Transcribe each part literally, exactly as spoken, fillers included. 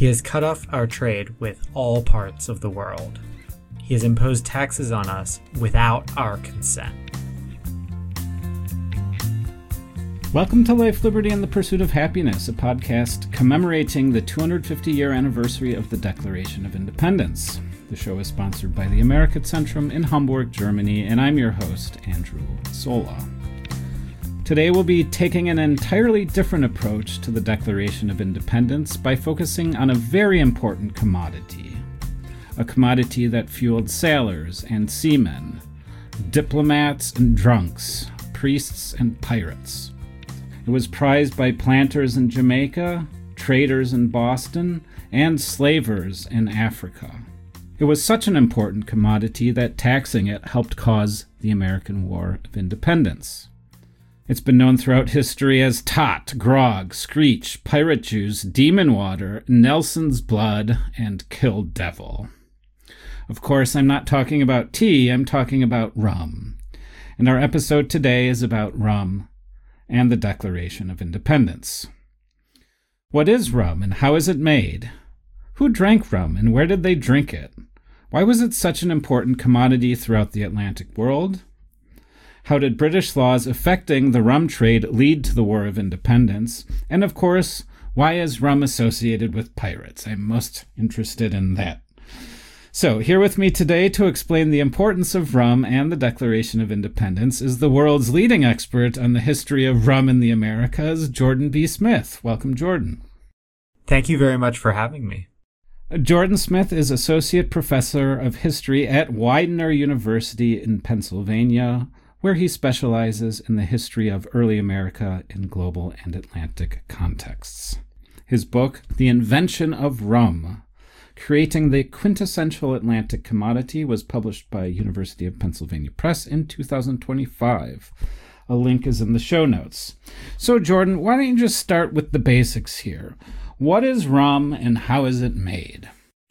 He has cut off our trade with all parts of the world. He has imposed taxes on us without our consent. Welcome to Life, Liberty, and the Pursuit of Happiness, a podcast commemorating the two hundred fifty year anniversary of the Declaration of Independence. The show is sponsored by the Amerikazentrum in Hamburg, Germany, and I'm your host, Andrew Sola. Today we'll be taking an entirely different approach to the Declaration of Independence by focusing on a very important commodity. A commodity that fueled sailors and seamen, diplomats and drunks, priests and pirates. It was prized by planters in Jamaica, traders in Boston, and slavers in Africa. It was such an important commodity that taxing it helped cause the American War of Independence. It's been known throughout history as tot, grog, screech, pirate juice, demon water, Nelson's blood, and kill devil. Of course, I'm not talking about tea, I'm talking about rum. And our episode today is about rum and the Declaration of Independence. What is rum and how is it made? Who drank rum and where did they drink it? Why was it such an important commodity throughout the Atlantic world? How did British laws affecting the rum trade lead to the War of Independence? And of course, why is rum associated with pirates? I'm most interested in that. So, here with me today to explain the importance of rum and the Declaration of Independence is the world's leading expert on the history of rum in the Americas, Jordan B. Smith. Welcome, Jordan. Thank you very much for having me. Jordan Smith is Associate Professor of History at Widener University in Pennsylvania, where he specializes in the history of early America in global and Atlantic contexts. His book, The Invention of Rum, Creating the Quintessential Atlantic Commodity, was published by University of Pennsylvania Press in two thousand twenty-five. A link is in the show notes. So, Jordan, why don't you just start with the basics here? What is rum and how is it made?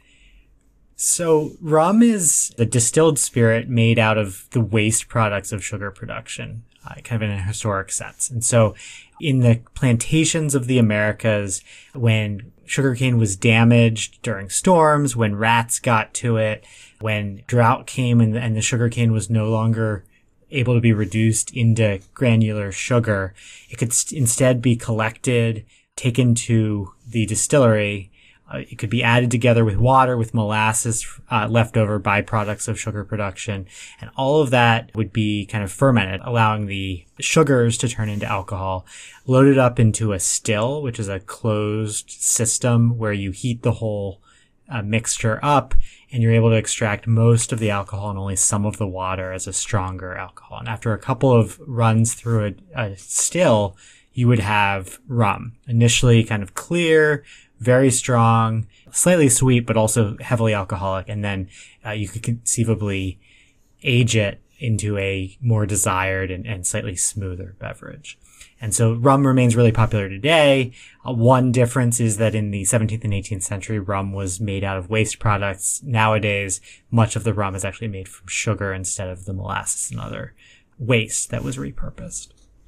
So, rum is the distilled spirit made out of the waste products of sugar production, uh, kind of in a historic sense. And so, in the plantations of the Americas, when sugarcane was damaged during storms, when rats got to it, when drought came and, and the sugarcane was no longer able to be reduced into granular sugar, it could st- instead be collected, taken to the distillery. Uh, it could be added together with water, with molasses, uh, leftover byproducts of sugar production. And all of that would be kind of fermented, allowing the sugars to turn into alcohol, loaded up into a still, which is a closed system where you heat the whole uh, mixture up and you're able to extract most of the alcohol and only some of the water as a stronger alcohol. And after a couple of runs through a, a still, you would have rum, initially kind of clear, very strong, slightly sweet, but also heavily alcoholic. And then uh, you could conceivably age it into a more desired and, and slightly smoother beverage. And so rum remains really popular today. Uh, one difference is that in the seventeenth and eighteenth century, rum was made out of waste products. Nowadays, much of the rum is actually made from sugar instead of the molasses and other waste that was repurposed.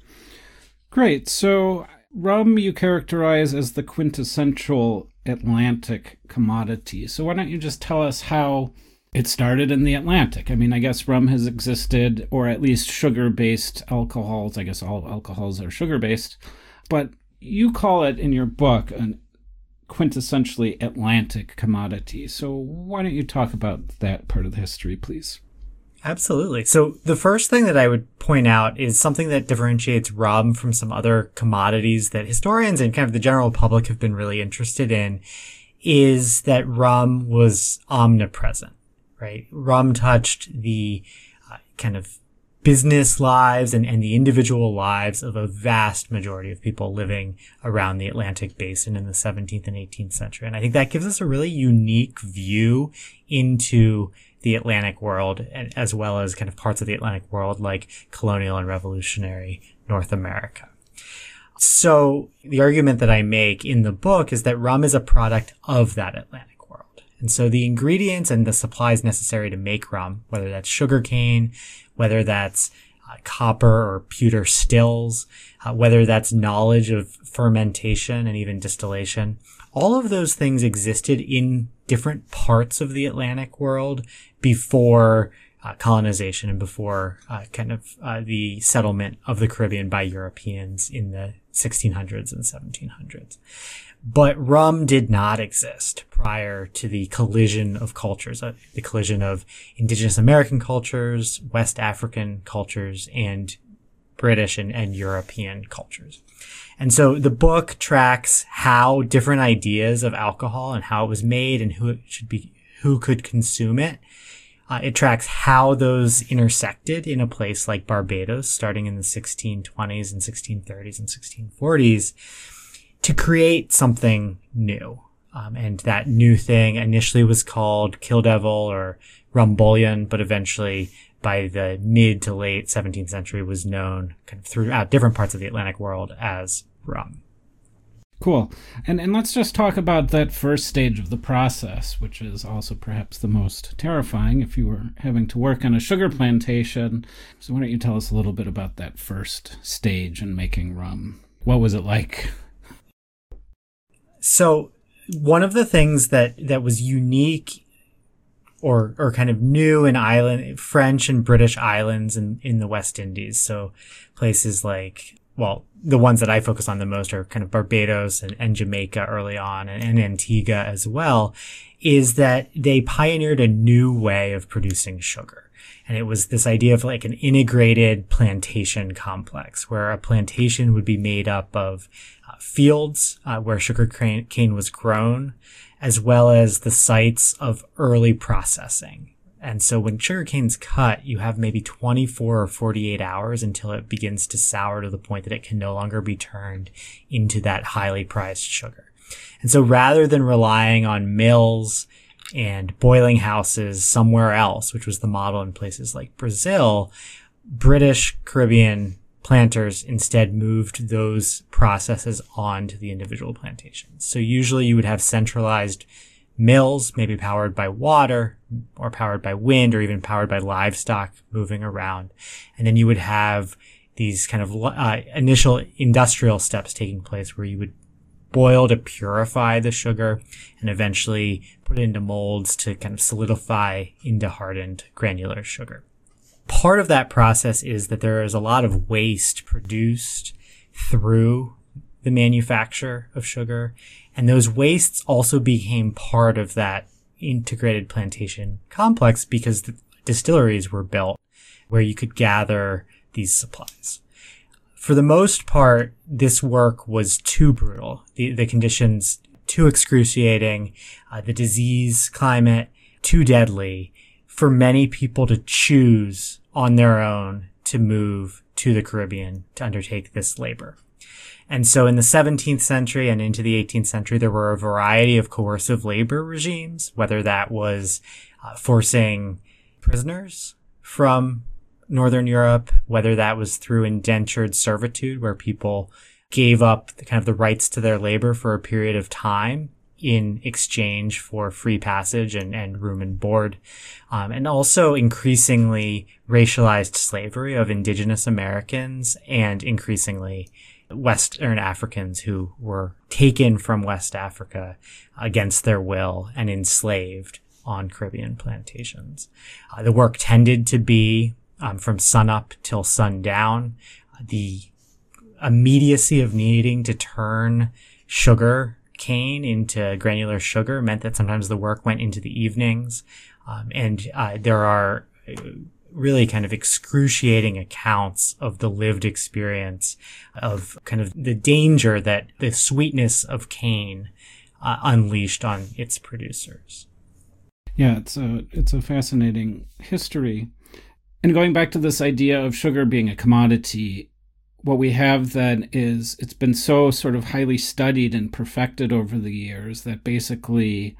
Great. So rum you characterize as the quintessential Atlantic commodity. So why don't you just tell us how it started in the Atlantic? I mean, I guess rum has existed, or at least sugar-based alcohols. I guess all alcohols are sugar-based. But you call it in your book a quintessentially Atlantic commodity. So why don't you talk about that part of the history, please? Absolutely. So the first thing that I would point out is something that differentiates rum from some other commodities that historians and kind of the general public have been really interested in, is that rum was omnipresent, right? Rum touched the uh, kind of business lives and, and the individual lives of a vast majority of people living around the Atlantic basin in the seventeenth and eighteenth century. And I think that gives us a really unique view into the Atlantic world, as well as kind of parts of the Atlantic world like colonial and revolutionary North America. So the argument that I make in the book is that rum is a product of that Atlantic world. And so the ingredients and the supplies necessary to make rum, whether that's sugarcane, whether that's uh, copper or pewter stills, uh, whether that's knowledge of fermentation and even distillation, all of those things existed in different parts of the Atlantic world before uh, colonization and before uh, kind of uh, the settlement of the Caribbean by Europeans in the sixteen hundreds and seventeen hundreds. But rum did not exist prior to the collision of cultures, uh, the collision of indigenous American cultures, West African cultures, and British and, and European cultures. And so the book tracks how different ideas of alcohol and how it was made and who it should be, who could consume it. Uh, it tracks how those intersected in a place like Barbados, starting in the sixteen twenties and sixteen thirties and sixteen forties, to create something new. Um, and that new thing initially was called Kill Devil or rum bouillon, but eventually by the mid to late seventeenth century was known kind of throughout different parts of the Atlantic world as rum. Cool. And and let's just talk about that first stage of the process, which is also perhaps the most terrifying if you were having to work on a sugar plantation. So why don't you tell us a little bit about that first stage in making rum? What was it like? So one of the things that, that was unique or, or kind of new in island, French and British islands in, in the West Indies. So places like, well, the ones that I focus on the most are kind of Barbados and, and Jamaica early on and, and Antigua as well, is that they pioneered a new way of producing sugar. And it was this idea of like an integrated plantation complex where a plantation would be made up of uh, fields uh, where sugar cane, cane was grown, as well as the sites of early processing. And so when sugar cane's cut, you have maybe twenty-four or forty-eight hours until it begins to sour to the point that it can no longer be turned into that highly prized sugar. And so rather than relying on mills and boiling houses somewhere else, which was the model in places like Brazil, British Caribbean planters instead moved those processes on to the individual plantations. So usually you would have centralized mills, maybe powered by water or powered by wind or even powered by livestock moving around. And then you would have these kind of uh, initial industrial steps taking place where you would boil to purify the sugar and eventually put it into molds to kind of solidify into hardened granular sugar. Part of that process is that there is a lot of waste produced through the manufacture of sugar. And those wastes also became part of that integrated plantation complex because the distilleries were built where you could gather these supplies. For the most part, this work was too brutal. The, the conditions too excruciating, uh, the disease climate too deadly for many people to choose on their own to move to the Caribbean to undertake this labor. And so in the seventeenth century and into the eighteenth century, there were a variety of coercive labor regimes, whether that was uh, forcing prisoners from Northern Europe, whether that was through indentured servitude, where people gave up the, kind of the rights to their labor for a period of time in exchange for free passage and, and room and board, um, and also increasingly racialized slavery of indigenous Americans and increasingly Western Africans who were taken from West Africa against their will and enslaved on Caribbean plantations. Uh, the work tended to be um, from sunup till sundown. The immediacy of needing to turn sugar cane into granular sugar meant that sometimes the work went into the evenings. Um, and uh, there are really kind of excruciating accounts of the lived experience of kind of the danger that the sweetness of cane uh, unleashed on its producers. Yeah, it's a it's a fascinating history. And going back to this idea of sugar being a commodity, what we have then is it's been so sort of highly studied and perfected over the years that basically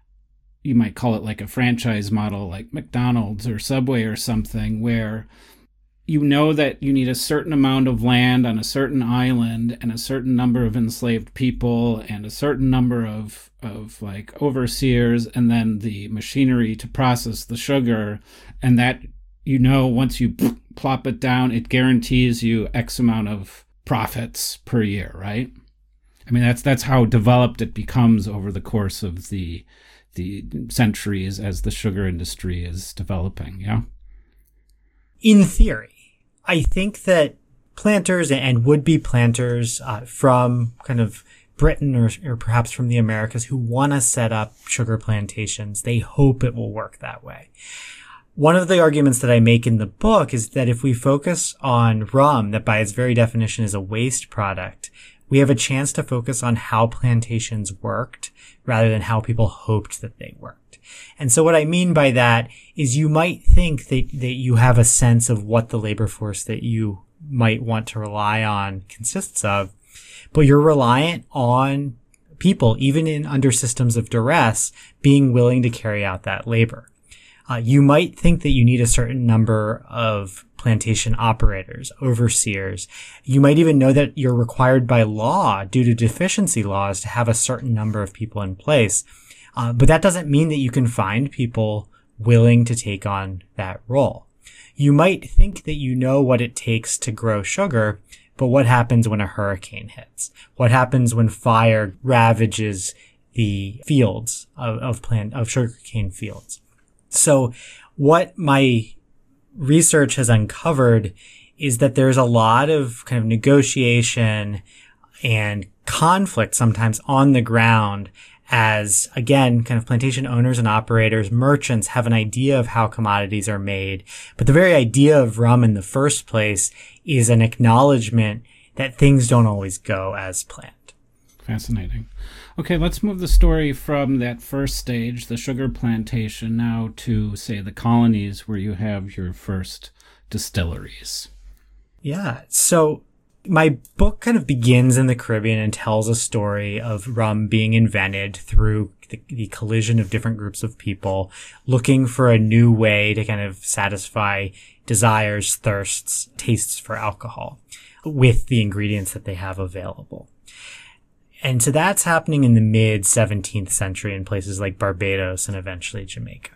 you might call it like a franchise model like McDonald's or Subway or something, where you know that you need a certain amount of land on a certain island and a certain number of enslaved people and a certain number of, of like overseers and then the machinery to process the sugar. And that, you know, once you plop it down, it guarantees you X amount of profits per year, right? I mean, that's that's how developed it becomes over the course of the the centuries as the sugar industry is developing, yeah? In theory, I think that planters and would-be planters uh, from kind of Britain or, or perhaps from the Americas who want to set up sugar plantations, they hope it will work that way. One of the arguments that I make in the book is that if we focus on rum, that by its very definition is a waste product, we have a chance to focus on how plantations worked rather than how people hoped that they worked. And so what I mean by that is you might think that, that you have a sense of what the labor force that you might want to rely on consists of, but you're reliant on people, even in under systems of duress, being willing to carry out that labor. Uh, you might think that you need a certain number of plantation operators, overseers. You might even know that you're required by law due to deficiency laws to have a certain number of people in place. Uh, but that doesn't mean that you can find people willing to take on that role. You might think that you know what it takes to grow sugar, but what happens when a hurricane hits? What happens when fire ravages the fields of, of plant, of sugarcane fields? So what my research has uncovered is that there's a lot of kind of negotiation and conflict sometimes on the ground as, again, kind of plantation owners and operators, merchants have an idea of how commodities are made. But the very idea of rum in the first place is an acknowledgement that things don't always go as planned. Fascinating. Okay, let's move the story from that first stage, the sugar plantation, now to, say, the colonies where you have your first distilleries. Yeah. So my book kind of begins in the Caribbean and tells a story of rum being invented through the, the collision of different groups of people looking for a new way to kind of satisfy desires, thirsts, tastes for alcohol with the ingredients that they have available. And so that's happening in the mid seventeenth century in places like Barbados and eventually Jamaica.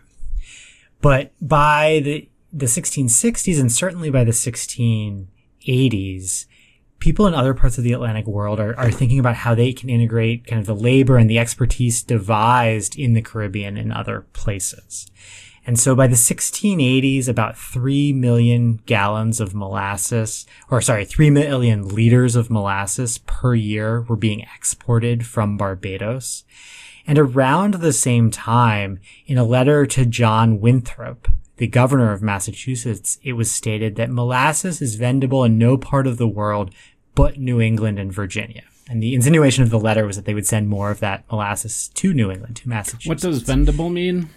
But by the, the sixteen sixties and certainly by the sixteen eighties, people in other parts of the Atlantic world are, are thinking about how they can integrate kind of the labor and the expertise devised in the Caribbean and other places. And so by the sixteen eighties, about three million gallons of molasses, or sorry, three million liters of molasses per year were being exported from Barbados. And around the same time, in a letter to John Winthrop, the governor of Massachusetts, it was stated that molasses is vendible in no part of the world but New England and Virginia. And the insinuation of the letter was that they would send more of that molasses to New England, to Massachusetts. What does vendible mean?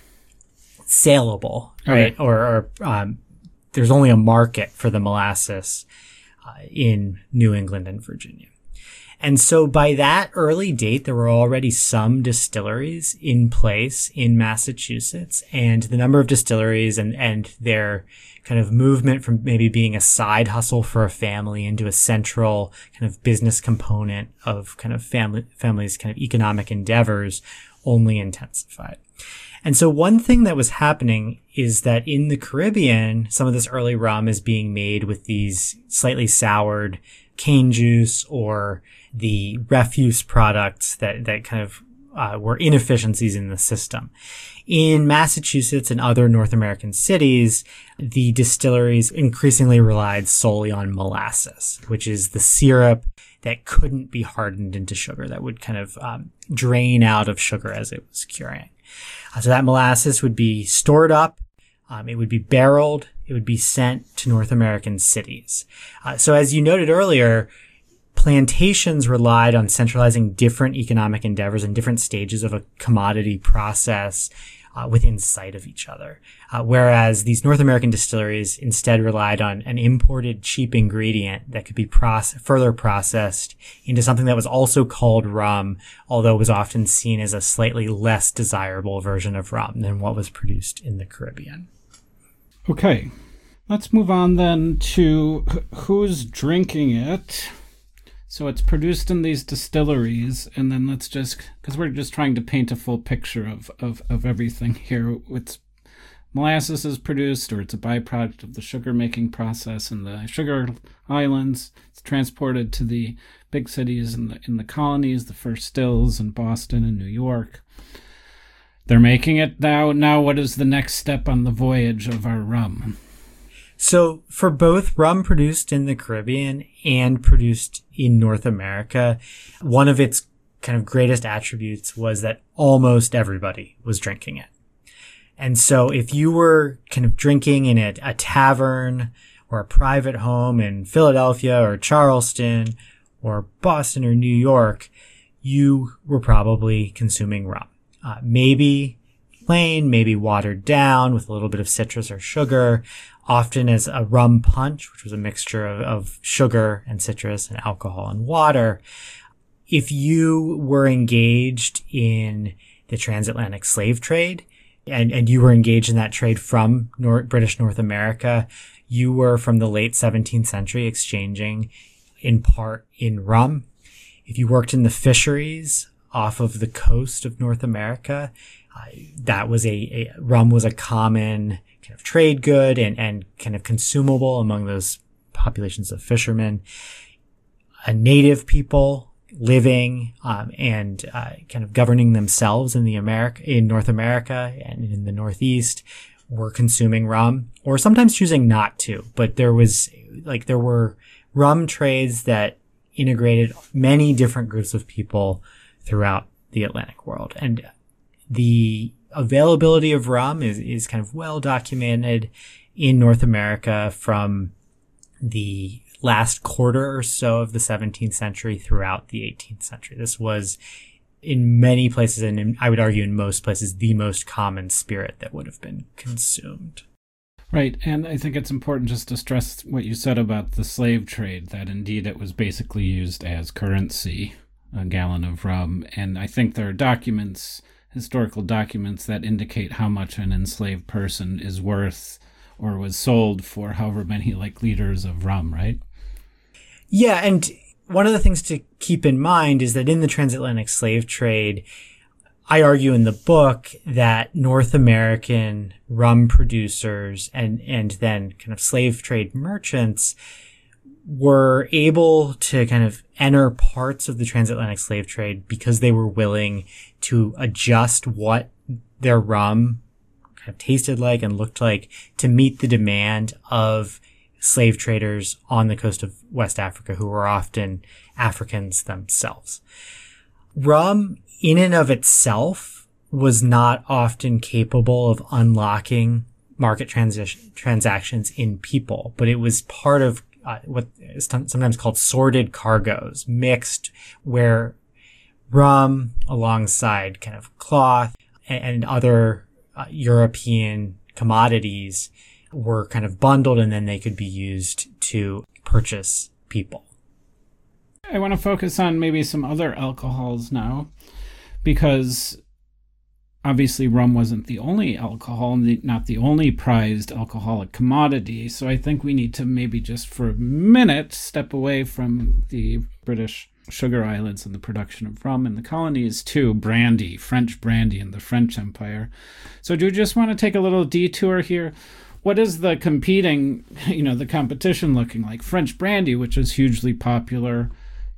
Saleable, right? Okay. Or, or um, there's only a market for the molasses uh, in New England and Virginia. And so by that early date, there were already some distilleries in place in Massachusetts, and the number of distilleries and, and their kind of movement from maybe being a side hustle for a family into a central kind of business component of kind of family, families' kind of economic endeavors only intensified. And so one thing that was happening is that in the Caribbean, some of this early rum is being made with these slightly soured cane juice or the refuse products that, that kind of uh, were inefficiencies in the system. In Massachusetts and other North American cities, the distilleries increasingly relied solely on molasses, which is the syrup that couldn't be hardened into sugar, that would kind of um, drain out of sugar as it was curing. Uh, so that molasses would be stored up, um, it would be barreled, it would be sent to North American cities. Uh, so as you noted earlier, plantations relied on centralizing different economic endeavors in different stages of a commodity process uh, within sight of each other. Uh, whereas these North American distilleries instead relied on an imported cheap ingredient that could be proce- further processed into something that was also called rum, although it was often seen as a slightly less desirable version of rum than what was produced in the Caribbean. Okay, let's move on then to who's drinking it. So it's produced in these distilleries, and then let's just, because we're just trying to paint a full picture of, of, of everything here. It's molasses is produced, or it's a byproduct of the sugar-making process in the sugar islands. It's transported to the big cities in the, in the colonies, the first stills in Boston and New York. They're making it now. Now, what is the next step on the voyage of our rum? So for both rum produced in the Caribbean and produced in North America, one of its kind of greatest attributes was that almost everybody was drinking it. And so if you were kind of drinking in a, a tavern or a private home in Philadelphia or Charleston or Boston or New York, you were probably consuming rum. Uh, maybe plain, maybe watered down with a little bit of citrus or sugar, often as a rum punch, which was a mixture of, of sugar and citrus and alcohol and water. If you were engaged in the transatlantic slave trade, and, and you were engaged in that trade from North, British North America, you were from the late seventeenth century exchanging in part in rum. If you worked in the fisheries off of the coast of North America, uh, that was a, a, rum was a common kind of trade good and, and kind of consumable among those populations of fishermen. A native people living um, and uh, kind of governing themselves in the America in North America and in the Northeast were consuming rum, or sometimes choosing not to. But there was like there were rum trades that integrated many different groups of people throughout the Atlantic world, and the availability of rum is is kind of well documented in North America from the last quarter or so of the seventeenth century throughout the eighteenth century. This was in many places, and in, I would argue in most places, the most common spirit that would have been consumed. Right, and I think it's important just to stress what you said about the slave trade, that indeed it was basically used as currency, a gallon of rum, and I think there are documents, historical documents, that indicate how much an enslaved person is worth or was sold for however many like liters of rum, right? Yeah, and one of the things to keep in mind is that in the transatlantic slave trade, I argue in the book that North American rum producers and, and then kind of slave trade merchants were able to kind of enter parts of the transatlantic slave trade because they were willing to adjust what their rum kind of tasted like and looked like to meet the demand of slave traders on the coast of West Africa who were often Africans themselves. Rum in and of itself was not often capable of unlocking market transition, transactions in people, but it was part of uh, what is sometimes called sorted cargoes, mixed where rum alongside kind of cloth and, and other uh, European commodities were kind of bundled, and then they could be used to purchase people. I want to focus on maybe some other alcohols now, because obviously rum wasn't the only alcohol, not the only prized alcoholic commodity. So I think we need to maybe just for a minute step away from the British sugar islands and the production of rum in the colonies to brandy, French brandy in the French Empire. So do you just want to take a little detour here? What is the competing, you know, the competition looking like? French brandy, which is hugely popular,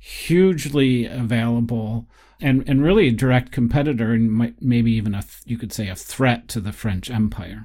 hugely available, and, and really a direct competitor, and might, maybe even a, you could say, a threat to the French Empire.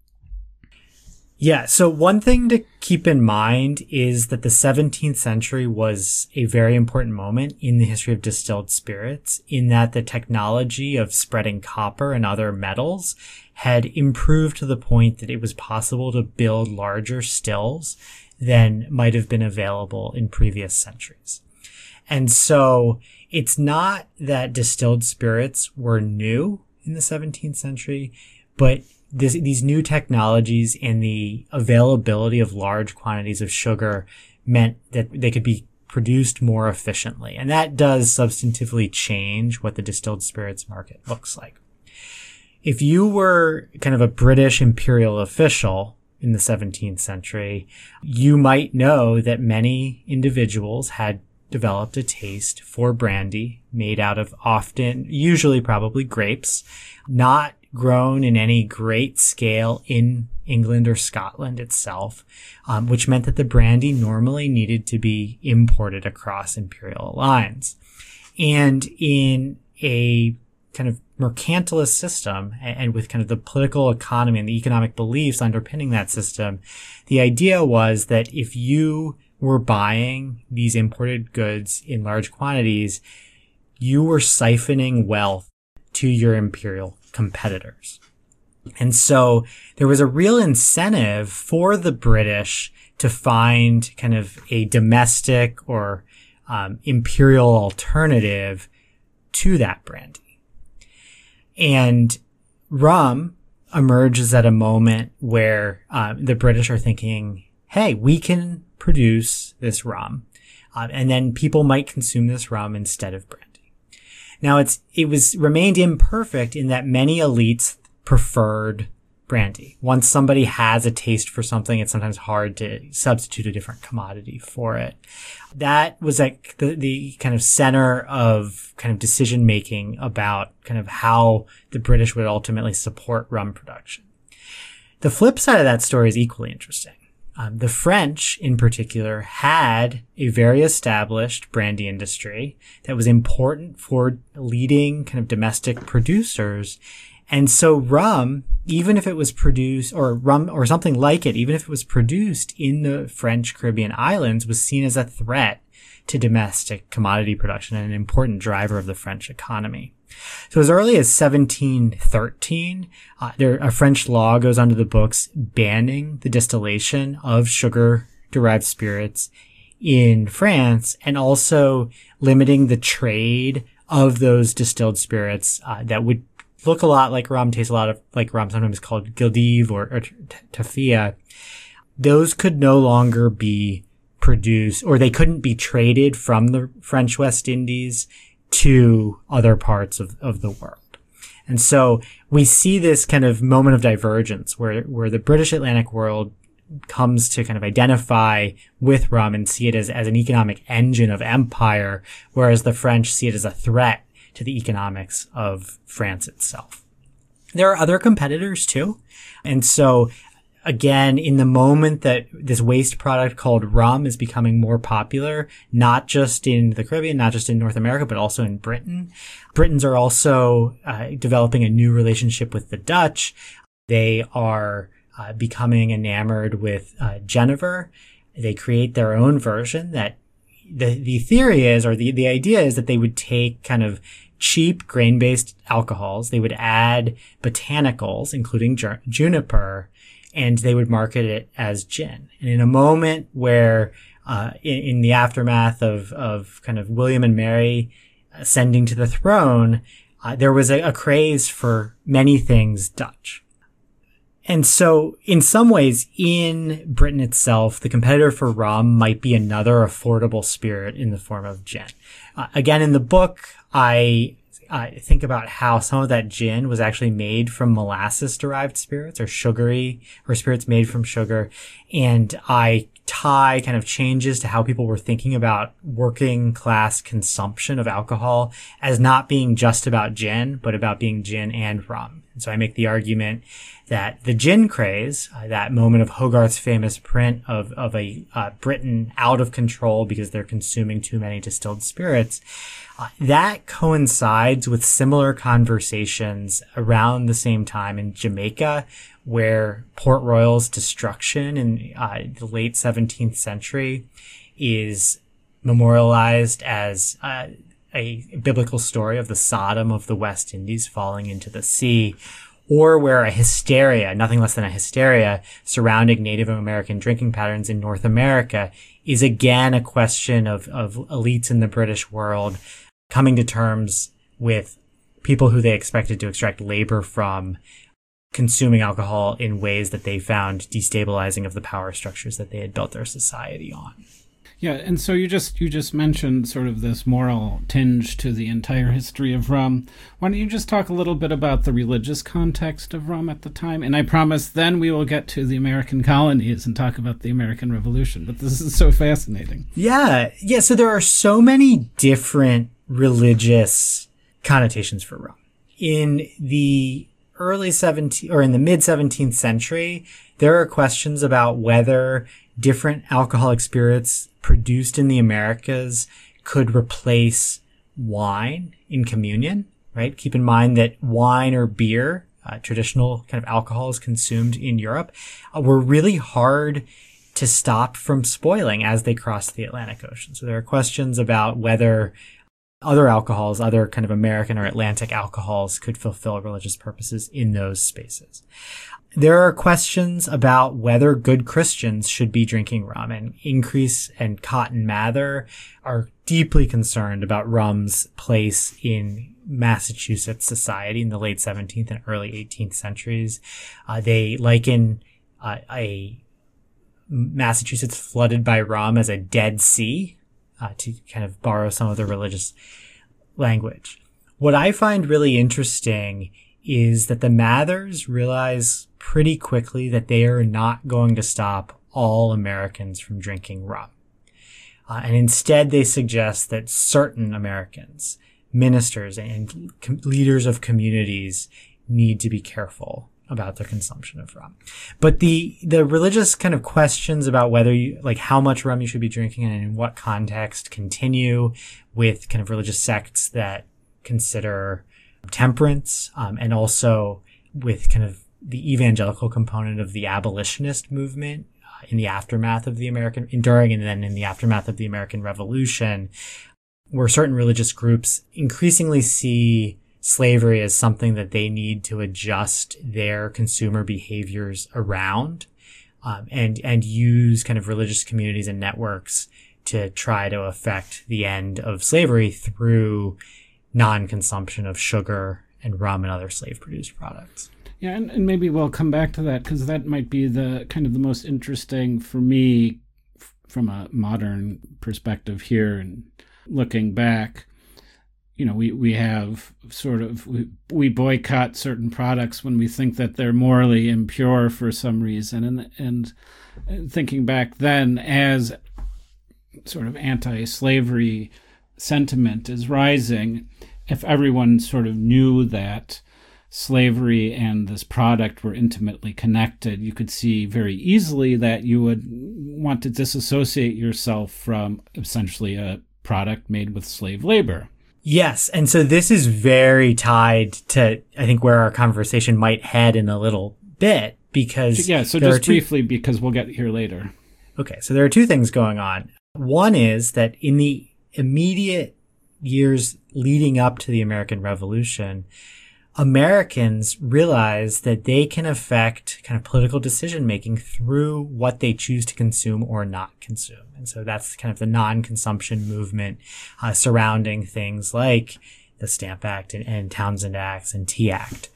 Yeah, so one thing to keep in mind is that the seventeenth century was a very important moment in the history of distilled spirits, in that the technology of spreading copper and other metals had improved to the point that it was possible to build larger stills than might have been available in previous centuries. And so it's not that distilled spirits were new in the seventeenth century, but this, these new technologies and the availability of large quantities of sugar meant that they could be produced more efficiently. And that does substantively change what the distilled spirits market looks like. If you were kind of a British imperial official in the seventeenth century, you might know that many individuals had developed a taste for brandy made out of often, usually probably grapes, not grown in any great scale in England or Scotland itself, um, which meant that the brandy normally needed to be imported across imperial lines. And in a kind of mercantilist system, and with kind of the political economy and the economic beliefs underpinning that system, the idea was that if you were buying these imported goods in large quantities, you were siphoning wealth to your imperial competitors. And so there was a real incentive for the British to find kind of a domestic or um, imperial alternative to that brandy. And rum emerges at a moment where uh, the British are thinking, hey, we can produce this rum, uh, and then people might consume this rum instead of brandy. Now, it's it was remained imperfect in that many elites preferred brandy. Once somebody has a taste for something, it's sometimes hard to substitute a different commodity for it. That was like the, the kind of center of kind of decision making about kind of how the British would ultimately support rum production. The flip side of that story is equally interesting. Um, the French, in particular, had a very established brandy industry that was important for leading kind of domestic producers. And so rum, even if it was produced, or rum or something like it, even if it was produced in the French Caribbean islands, was seen as a threat to domestic commodity production and an important driver of the French economy. So as early as seventeen thirteen, uh, there, a French law goes onto the books banning the distillation of sugar-derived spirits in France, and also limiting the trade of those distilled spirits uh, that would look a lot like rum, taste a lot of like rum, sometimes called Gildive or, or Tafia. Those could no longer be produced, or they couldn't be traded from the French West Indies to other parts of, of the world. And so we see this kind of moment of divergence where, where the British Atlantic world comes to kind of identify with rum and see it as, as an economic engine of empire, whereas the French see it as a threat to the economics of France itself. There are other competitors too. And so again, in the moment that this waste product called rum is becoming more popular, not just in the Caribbean, not just in North America, but also in Britain, Britons are also uh, developing a new relationship with the Dutch. They are uh, becoming enamored with uh, Genever. They create their own version that the, the theory is, or the, the idea is that they would take kind of cheap grain-based alcohols. They would add botanicals, including ju- juniper, and they would market it as gin. And in a moment where, uh, in, in the aftermath of, of kind of William and Mary ascending to the throne, uh, there was a, a craze for many things Dutch. And so in some ways, in Britain itself, the competitor for rum might be another affordable spirit in the form of gin. Uh, again, in the book, I, I think about how some of that gin was actually made from molasses-derived spirits, or sugary, or spirits made from sugar. And I tie kind of changes to how people were thinking about working class consumption of alcohol as not being just about gin, but about being gin and rum. And so I make the argument that the gin craze, uh, that moment of Hogarth's famous print of, of a uh, Britain out of control because they're consuming too many distilled spirits, uh, that coincides with similar conversations around the same time in Jamaica, where Port Royal's destruction in uh, the late seventeenth century is memorialized as uh, a biblical story of the Sodom of the West Indies falling into the sea, or where a hysteria, nothing less than a hysteria, surrounding Native American drinking patterns in North America is again a question of, of elites in the British world coming to terms with people who they expected to extract labor from consuming alcohol in ways that they found destabilizing of the power structures that they had built their society on. Yeah, and so you just you just mentioned sort of this moral tinge to the entire history of rum. Why don't you just talk a little bit about the religious context of rum at the time? And I promise then we will get to the American colonies and talk about the American Revolution. But this is so fascinating. Yeah, yeah. So there are so many different religious connotations for rum. In the early seventeenth or in the mid seventeenth century, there are questions about whether different alcoholic spirits produced in the Americas could replace wine in communion, right? Keep in mind that wine or beer, uh, traditional kind of alcohols consumed in Europe, uh, were really hard to stop from spoiling as they crossed the Atlantic Ocean. So there are questions about whether other alcohols, other kind of American or Atlantic alcohols could fulfill religious purposes in those spaces. There are questions about whether good Christians should be drinking rum, and Increase and Cotton Mather are deeply concerned about rum's place in Massachusetts society in the late seventeenth and early eighteenth centuries. Uh, they liken uh, a Massachusetts flooded by rum as a Dead Sea, uh, to kind of borrow some of the religious language. What I find really interesting is that the Mathers realize pretty quickly that they are not going to stop all Americans from drinking rum. Uh, and instead they suggest that certain Americans, ministers and com- leaders of communities, need to be careful about their consumption of rum. But the, the religious kind of questions about whether you, like how much rum you should be drinking and in what context continue with kind of religious sects that consider temperance, um, and also with kind of the evangelical component of the abolitionist movement uh, in the aftermath of the American, during and then in the aftermath of the American Revolution, where certain religious groups increasingly see slavery as something that they need to adjust their consumer behaviors around, um, and, and use kind of religious communities and networks to try to affect the end of slavery through non-consumption of sugar and rum and other slave-produced products. Yeah, and, and maybe we'll come back to that, because that might be the kind of the most interesting for me f- from a modern perspective here, and looking back. You know, we, we have sort of, we, we boycott certain products when we think that they're morally impure for some reason. And, and thinking back then, as sort of anti-slavery sentiment is rising, if everyone sort of knew that slavery and this product were intimately connected, you could see very easily that you would want to disassociate yourself from essentially a product made with slave labor. Yes. And so this is very tied to, I think, where our conversation might head in a little bit, because yeah, so just briefly, two... because we'll get here later. Okay. So there are two things going on. One is that in the immediate years leading up to the American Revolution, Americans realize that they can affect kind of political decision making through what they choose to consume or not consume. And so that's kind of the non-consumption movement uh, surrounding things like the Stamp Act and, and Townsend Acts and Tea Act.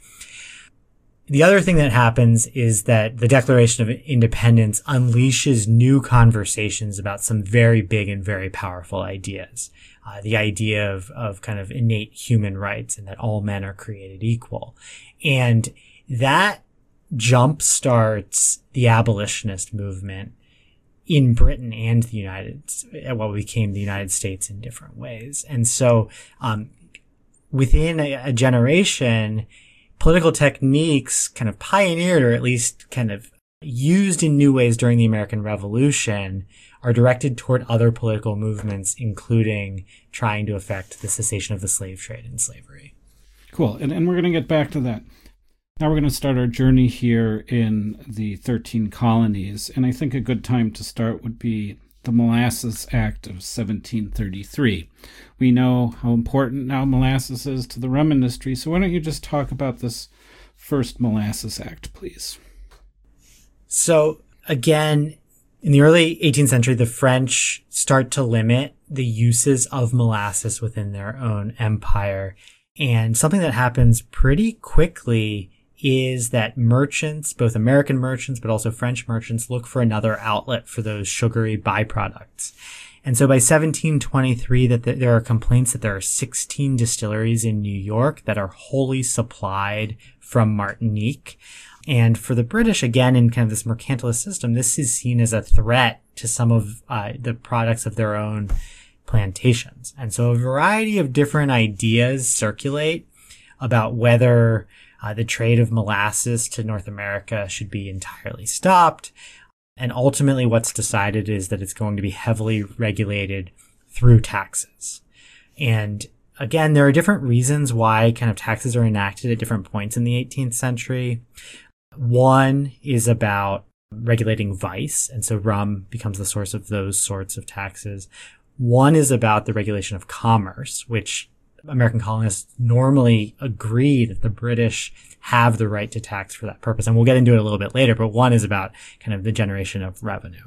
The other thing that happens is that the Declaration of Independence unleashes new conversations about some very big and very powerful ideas. Uh, the idea of, of kind of innate human rights and that all men are created equal. And that jump starts the abolitionist movement in Britain and the United, what became the United States in different ways. And so, um, within a, a generation, political techniques kind of pioneered, or at least kind of used in new ways during the American Revolution, are directed toward other political movements, including trying to affect the cessation of the slave trade and slavery. Cool. And, and we're going to get back to that. Now we're going to start our journey here in the thirteen colonies. And I think a good time to start would be the Molasses Act of seventeen thirty-three. We know how important now molasses is to the rum industry, so why don't you just talk about this first Molasses Act, please? So, again, in the early eighteenth century, the French start to limit the uses of molasses within their own empire. And something that happens pretty quickly is that merchants, both American merchants, but also French merchants, look for another outlet for those sugary byproducts. And so by seventeen twenty-three, that there are complaints that there are sixteen distilleries in New York that are wholly supplied from Martinique. And for the British, again, in kind of this mercantilist system, this is seen as a threat to some of uh, the products of their own plantations. And so a variety of different ideas circulate about whether Uh, the trade of molasses to North America should be entirely stopped. And ultimately what's decided is that it's going to be heavily regulated through taxes. And again, there are different reasons why kind of taxes are enacted at different points in the eighteenth century. One is about regulating vice, and so rum becomes the source of those sorts of taxes. One is about the regulation of commerce, which American colonists normally agree that the British have the right to tax for that purpose. And we'll get into it a little bit later, but one is about kind of the generation of revenue.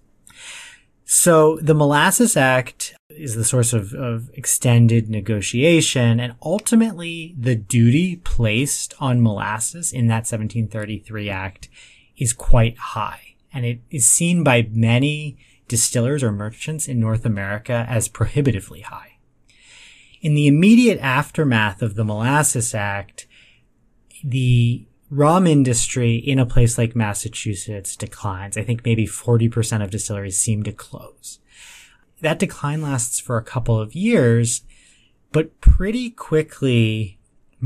So the Molasses Act is the source of, of extended negotiation, and ultimately the duty placed on molasses in that seventeen thirty-three Act is quite high. And it is seen by many distillers or merchants in North America as prohibitively high. In the immediate aftermath of the Molasses Act, the rum industry in a place like Massachusetts declines. I think maybe forty percent of distilleries seem to close. That decline lasts for a couple of years, but pretty quickly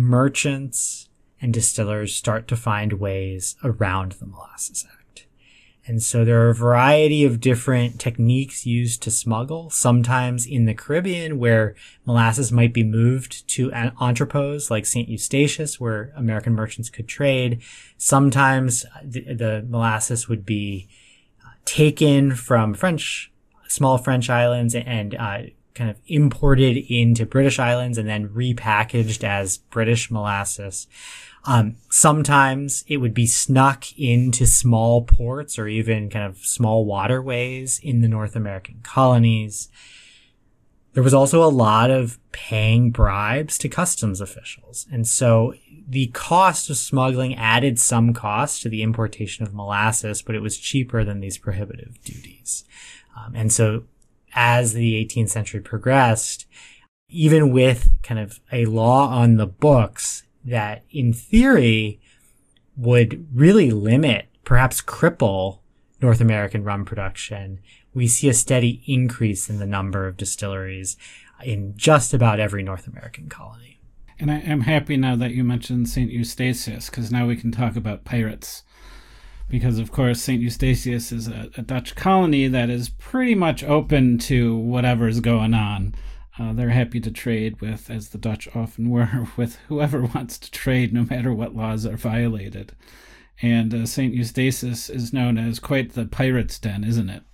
merchants and distillers start to find ways around the Molasses Act. And so there are a variety of different techniques used to smuggle, sometimes in the Caribbean where molasses might be moved to entrepôts like Saint Eustatius where American merchants could trade. Sometimes the, the molasses would be taken from French, small French islands and uh, kind of imported into British islands and then repackaged as British molasses. Um, sometimes it would be snuck into small ports or even kind of small waterways in the North American colonies. There was also a lot of paying bribes to customs officials. And so the cost of smuggling added some cost to the importation of molasses, but it was cheaper than these prohibitive duties. Um, and so as the eighteenth century progressed, even with kind of a law on the books that in theory would really limit, perhaps cripple North American rum production, we see a steady increase in the number of distilleries in just about every North American colony. And I, I'm happy now that you mentioned Saint Eustatius, because now we can talk about pirates. Because, of course, Saint Eustatius is a, a Dutch colony that is pretty much open to whatever's going on. Uh, they're happy to trade with, as the Dutch often were, with whoever wants to trade, no matter what laws are violated. And uh, Saint Eustatius is known as quite the pirate's den, isn't it?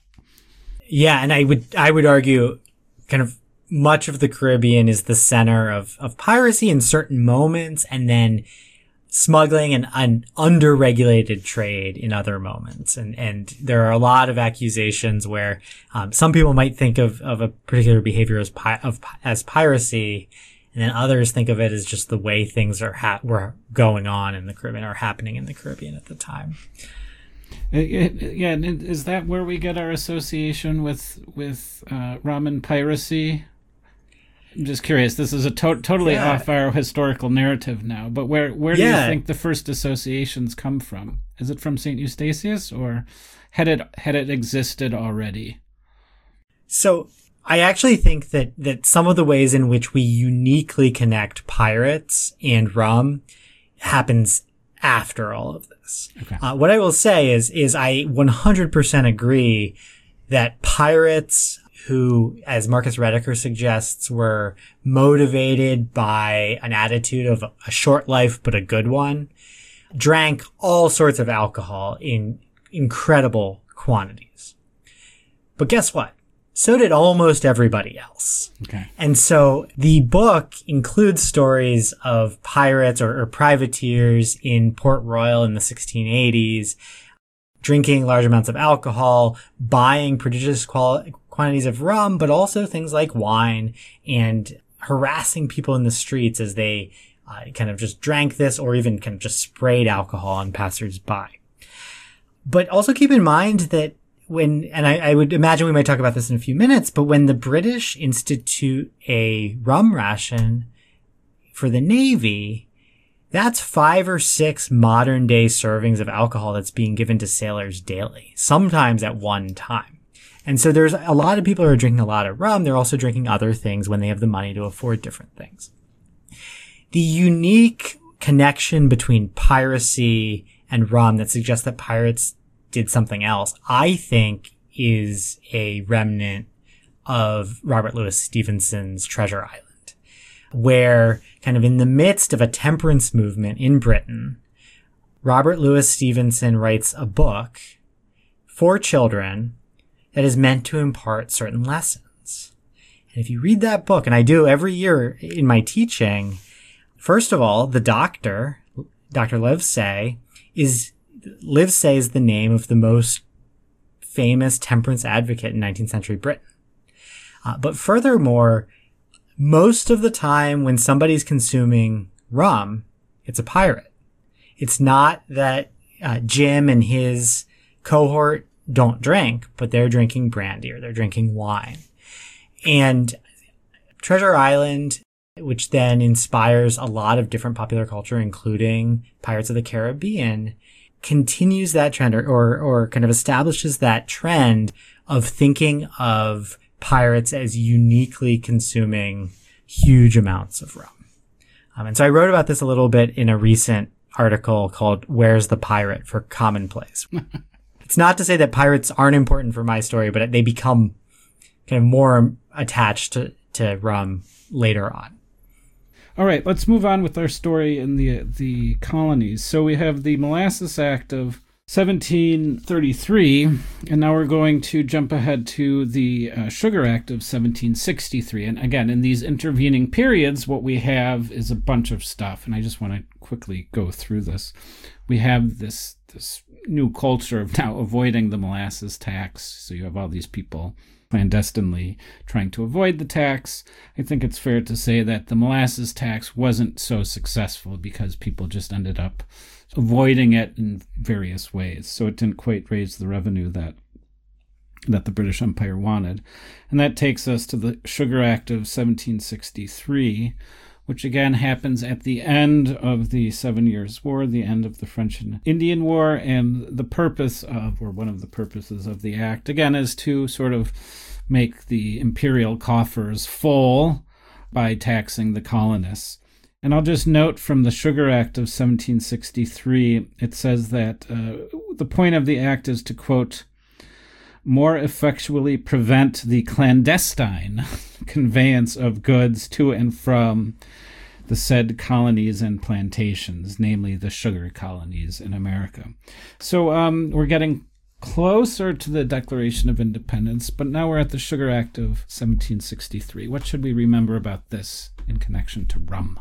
Yeah, and I would I would argue kind of much of the Caribbean is the center of, of piracy in certain moments, and then smuggling and an under-regulated trade in other moments. And, and there are a lot of accusations where, um, some people might think of, of a particular behavior as pi- of, as piracy, and then others think of it as just the way things are, ha- were going on in the Caribbean or happening in the Caribbean at the time. It, it, yeah. Is that where we get our association with, with, uh, rum and piracy? I'm just curious. This is a to- totally yeah. off our historical narrative now, but where where do yeah. you think the first associations come from? Is it from Saint Eustatius, or had it had it existed already? So I actually think that that some of the ways in which we uniquely connect pirates and rum happens after all of this. Okay. Uh, what I will say is is I one hundred percent agree that pirates who, as Marcus Rediker suggests, were motivated by an attitude of a short life but a good one, drank all sorts of alcohol in incredible quantities. But guess what? So did almost everybody else. Okay. And so the book includes stories of pirates or, or privateers in Port Royal in the sixteen eighties, drinking large amounts of alcohol, buying prodigious quality quantities of rum, but also things like wine, and harassing people in the streets as they uh, kind of just drank this or even kind of just sprayed alcohol on passersby. But also keep in mind that when, and I, I would imagine we might talk about this in a few minutes, but when the British institute a rum ration for the Navy, that's five or six modern day servings of alcohol that's being given to sailors daily, sometimes at one time. And so there's a lot of people who are drinking a lot of rum. They're also drinking other things when they have the money to afford different things. The unique connection between piracy and rum that suggests that pirates did something else, I think is a remnant of Robert Louis Stevenson's Treasure Island, where kind of in the midst of a temperance movement in Britain, Robert Louis Stevenson writes a book for children that is meant to impart certain lessons. And if you read that book, and I do every year in my teaching, first of all, the doctor, Doctor Livesey, is Livesey is the name of the most famous temperance advocate in nineteenth century Britain. Uh, but furthermore, most of the time when somebody's consuming rum, it's a pirate. It's not that uh, Jim and his cohort don't drink, but they're drinking brandy or they're drinking wine. And Treasure Island, which then inspires a lot of different popular culture, including Pirates of the Caribbean, continues that trend or, or, or kind of establishes that trend of thinking of pirates as uniquely consuming huge amounts of rum. Um, and so I wrote about this a little bit in a recent article called Where's the Pirate for Commonplace. It's not to say that pirates aren't important for my story, but they become kind of more attached to, to rum later on. All right, let's move on with our story in the the colonies. So we have the Molasses Act of seventeen thirty-three, and now we're going to jump ahead to the uh, Sugar Act of seventeen sixty-three. And again, in these intervening periods, what we have is a bunch of stuff, and I just want to quickly go through this. We have this this new culture of now avoiding the molasses tax. So you have all these people clandestinely trying to avoid the tax. I think it's fair to say that the molasses tax wasn't so successful because people just ended up avoiding it in various ways. So it didn't quite raise the revenue that that the British Empire wanted. And that takes us to the Sugar Act of seventeen sixty-three, which again happens at the end of the Seven Years' War, the end of the French and Indian War, and the purpose of, or one of the purposes of the act, again, is to sort of make the imperial coffers full by taxing the colonists. And I'll just note from the Sugar Act of seventeen sixty-three, it says that uh, the point of the act is to, quote, more effectually prevent the clandestine conveyance of goods to and from the said colonies and plantations, namely the sugar colonies in America. So um, we're getting closer to the Declaration of Independence, but now we're at the Sugar Act of seventeen sixty-three. What should we remember about this in connection to rum?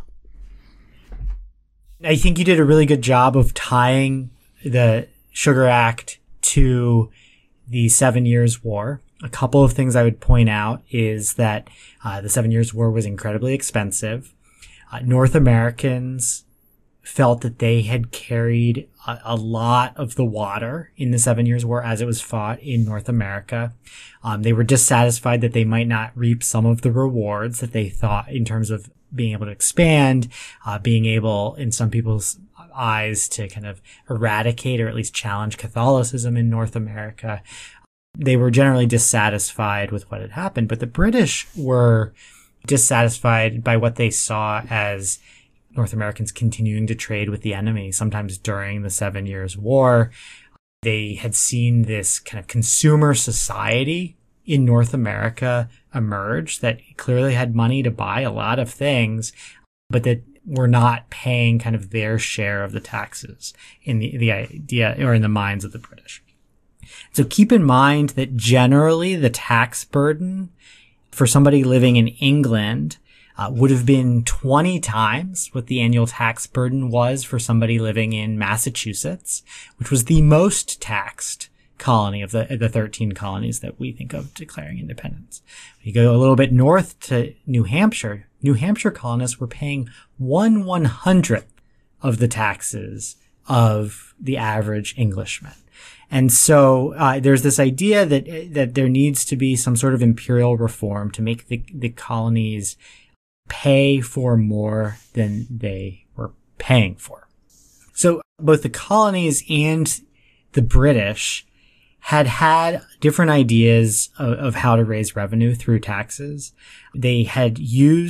I think you did a really good job of tying the Sugar Act to the Seven Years' War. A couple of things I would point out is that uh, the Seven Years' War was incredibly expensive. Uh, North Americans felt that they had carried a, a lot of the water in the Seven Years' War as it was fought in North America. Um, they were dissatisfied that they might not reap some of the rewards that they thought in terms of being able to expand, uh, being able, in some people's eyes, to kind of eradicate or at least challenge Catholicism in North America. They were generally dissatisfied with what had happened, but the British were dissatisfied by what they saw as North Americans continuing to trade with the enemy, sometimes during the Seven Years' War. They had seen this kind of consumer society in North America emerge that clearly had money to buy a lot of things, but that were not paying kind of their share of the taxes in the, the idea or in the minds of the British. So keep in mind that generally the tax burden for somebody living in England uh, would have been twenty times what the annual tax burden was for somebody living in Massachusetts, which was the most taxed colony of the the thirteen colonies that we think of declaring independence. When you go a little bit north to New Hampshire, New Hampshire colonists were paying one one hundredth of the taxes of the average Englishman. And so uh, there's this idea that that there needs to be some sort of imperial reform to make the, the colonies pay for more than they were paying for. So both the colonies and the British had had different ideas of, of how to raise revenue through taxes. They had used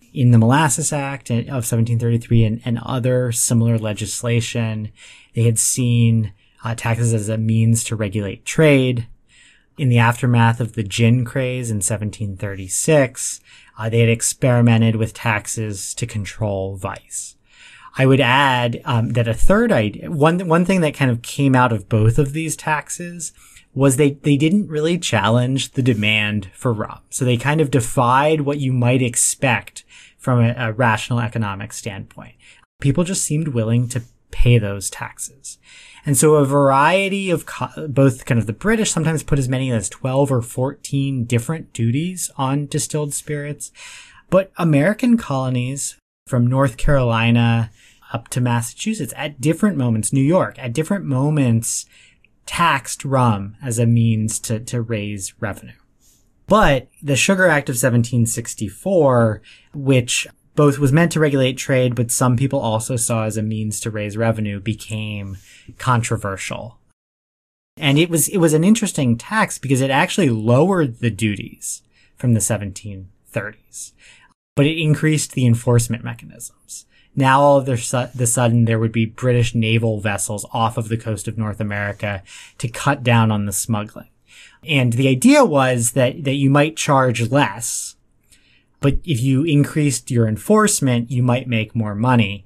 in the Molasses Act of seventeen thirty-three and, and other similar legislation. They had seen uh, taxes as a means to regulate trade. In the aftermath of the gin craze in seventeen thirty-six, uh, they had experimented with taxes to control vice. I would add um, that a third idea, one one thing that kind of came out of both of these taxes was they, they didn't really challenge the demand for rum. So they kind of defied what you might expect from a, a rational economic standpoint. People just seemed willing to pay those taxes. And so a variety of co- both kind of the British sometimes put as many as twelve or fourteen different duties on distilled spirits, but American colonies from North Carolina up to Massachusetts at different moments, New York, at different moments taxed rum as a means to, to raise revenue. But the Sugar Act of seventeen sixty-four, which both was meant to regulate trade, but some people also saw as a means to raise revenue, became controversial. And it was, it was an interesting tax because it actually lowered the duties from the seventeen thirties, but it increased the enforcement mechanisms. Now all of the sudden there would be British naval vessels off of the coast of North America to cut down on the smuggling. And the idea was that, that you might charge less, but if you increased your enforcement, you might make more money.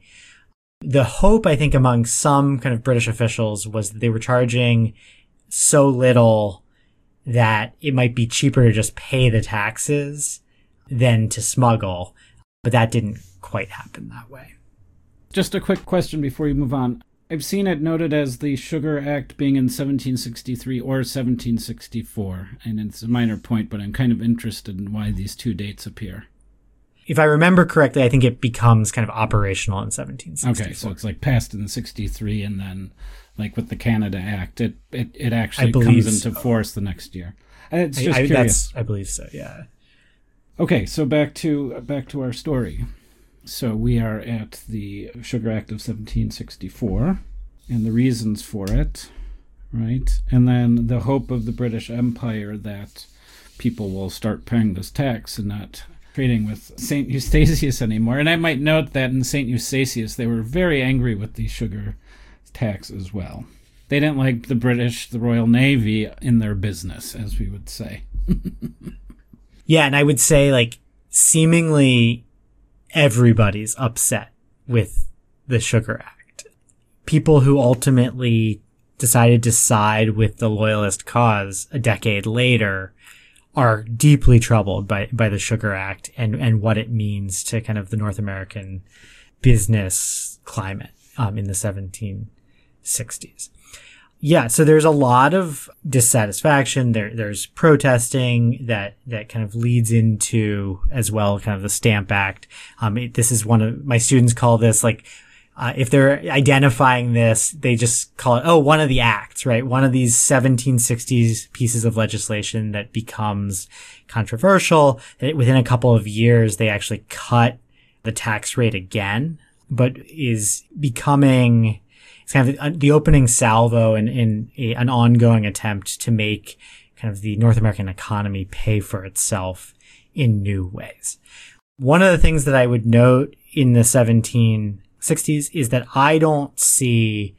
The hope, I think, among some kind of British officials was that they were charging so little that it might be cheaper to just pay the taxes than to smuggle. But that didn't quite happen that way. Just a quick question before you move on. I've seen it noted as the Sugar Act being in seventeen sixty-three or seventeen sixty-four, and it's a minor point, but I'm kind of interested in why these two dates appear. If I remember correctly, I think it becomes kind of operational in seventeen sixty-four. Okay, so it's like passed in sixty-three, and then, like with the Canada Act, it it, it actually comes into so. force the next year. It's just I, I, curious. That's, I believe so, yeah. Okay, so back to back to our story. So we are at the Sugar Act of seventeen sixty-four and the reasons for it, right? And then the hope of the British Empire that people will start paying this tax and not trading with Saint Eustatius anymore. And I might note that in Saint Eustatius, they were very angry with the sugar tax as well. They didn't like the British, the Royal Navy in their business, as we would say. Yeah, and I would say, like, seemingly everybody's upset with the Sugar Act. People who ultimately decided to side with the Loyalist cause a decade later are deeply troubled by, by the Sugar Act and, and what it means to kind of the North American business climate um, in the seventeen sixties. Yeah, so there's a lot of dissatisfaction. There, there's protesting that, that kind of leads into as well kind of the Stamp Act. Um, it, this is one of my students call this like, uh, if they're identifying this, they just call it, oh, one of the acts, right? One of these seventeen sixties pieces of legislation that becomes controversial. Within a couple of years, they actually cut the tax rate again, but is becoming, it's kind of the opening salvo in, in a, an ongoing attempt to make kind of the North American economy pay for itself in new ways. One of the things that I would note in the seventeen sixties is that I don't see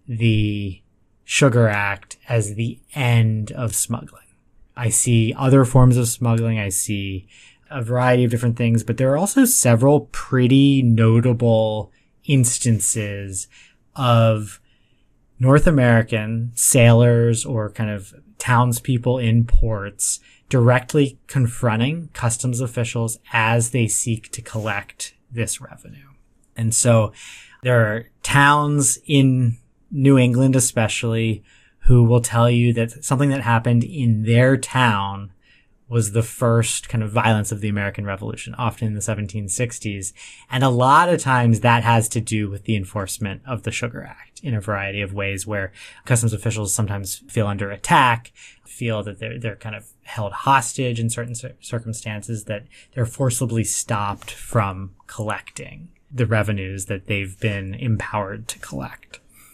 the Sugar Act as the end of smuggling. I see other forms of smuggling. I see a variety of different things, but there are also several pretty notable instances of North American sailors or kind of townspeople in ports directly confronting customs officials as they seek to collect this revenue. And so there are towns in New England especially who will tell you that something that happened in their town was the first kind of violence of the American Revolution, often in the seventeen sixties. And a lot of times that has to do with the enforcement of the Sugar Act in a variety of ways where customs officials sometimes feel under attack, feel that they're, they're kind of held hostage in certain circumstances, that they're forcibly stopped from collecting the revenues that they've been empowered to collect.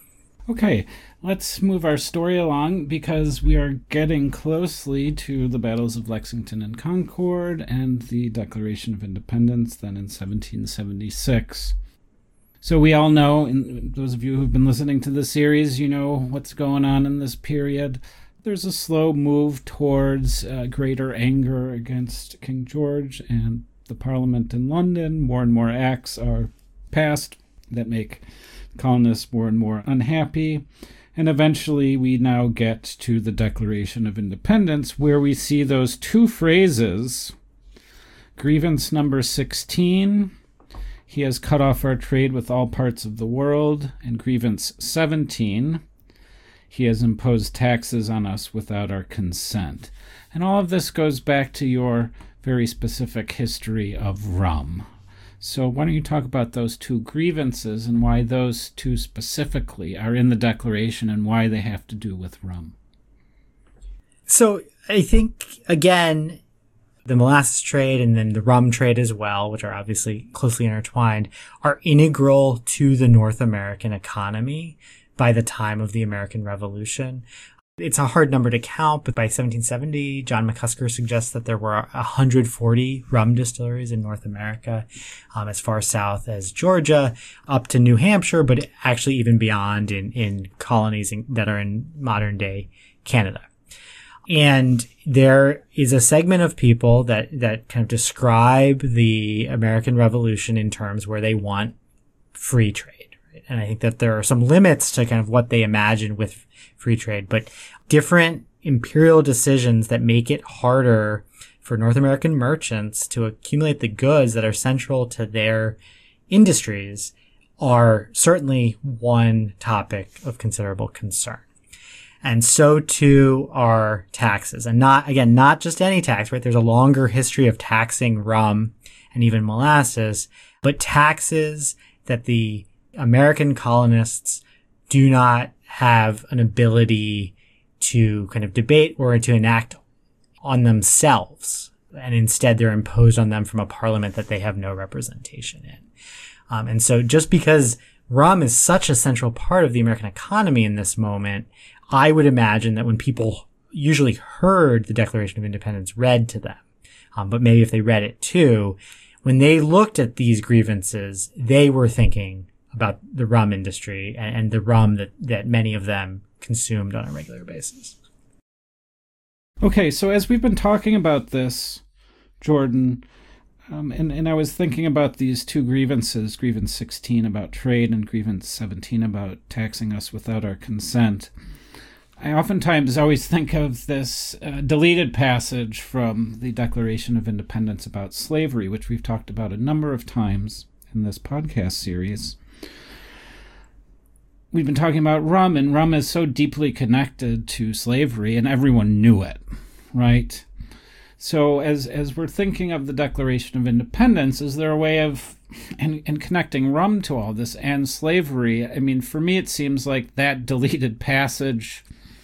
Okay, let's move our story along because we are getting closely to the battles of Lexington and Concord and the Declaration of Independence then in seventeen seventy-six. So we all know, and those of you who've been listening to the series, you know what's going on in this period. There's a slow move towards uh, greater anger against King George and the Parliament in London. More and more acts are passed that make colonists more and more unhappy. And eventually we now get to the Declaration of Independence, where we see those two phrases, grievance number sixteen, he has cut off our trade with all parts of the world, and grievance seventeen, he has imposed taxes on us without our consent. And all of this goes back to your very specific history of rum. So why don't you talk about those two grievances and why those two specifically are in the Declaration and why they have to do with rum? So I think, again, the molasses trade and then the rum trade as well, which are obviously closely intertwined, are integral to the North American economy by the time of the American Revolution. It's a hard number to count, but by seventeen seventy, John McCusker suggests that there were one hundred forty rum distilleries in North America, um, as far south as Georgia, up to New Hampshire, but actually even beyond in, in colonies in, that are in modern day Canada. And there is a segment of people that, that kind of describe the American Revolution in terms where they want free trade. Right? And I think that there are some limits to kind of what they imagine with free trade, but different imperial decisions that make it harder for North American merchants to accumulate the goods that are central to their industries are certainly one topic of considerable concern. And so too are taxes. And not, again, not just any tax, right? There's a longer history of taxing rum and even molasses, but taxes that the American colonists do not have an ability to kind of debate or to enact on themselves. And instead they're imposed on them from a parliament that they have no representation in. Um, and so just because rum is such a central part of the American economy in this moment, I would imagine that when people usually heard the Declaration of Independence read to them, um, but maybe if they read it too, when they looked at these grievances, they were thinking about the rum industry and, and the rum that, that many of them consumed on a regular basis. Okay, so as we've been talking about this, Jordan, um, and, and I was thinking about these two grievances, grievance sixteen about trade and grievance seventeen about taxing us without our consent, I oftentimes always think of this uh, deleted passage from the Declaration of Independence about slavery, which we've talked about a number of times in this podcast series. We've been talking about rum, and rum is so deeply connected to slavery, and everyone knew it, right? So as as we're thinking of the Declaration of Independence, is there a way of and, and connecting rum to all this and slavery? I mean, for me, it seems like that deleted passage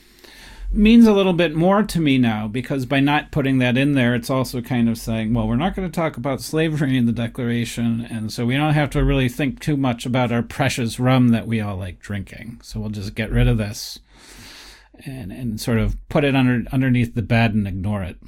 means a little bit more to me now, because by not putting that in there, it's also kind of saying, well, we're not going to talk about slavery in the Declaration, and so we don't have to really think too much about our precious rum that we all like drinking. So we'll just get rid of this and and sort of put it under underneath the bed and ignore it.